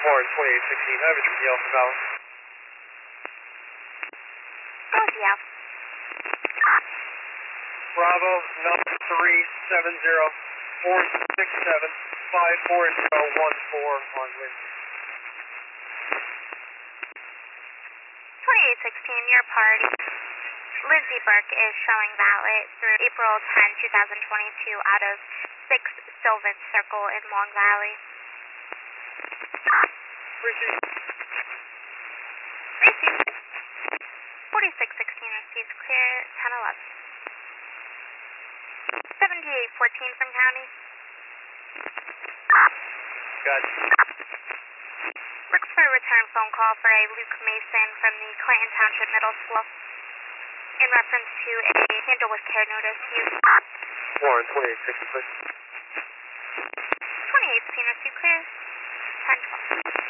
Warren 2816, I have a DL for Valor. Go with the Alpha. Bravo 9370 467 54014 on Lindsay. 2816, your party. Lindsay Burke is showing valid through April 10, 2022 out of 6 Sylvan Circle in Long Valley. Receive. Receive. 4616 receives clear, 1011. 7814 from County. Got it. Looks for a return phone call for a Luke Mason from the Clinton Township Middle School in reference to a handle with care notice. Warren 2860, please. 2816 receive clear, 1012.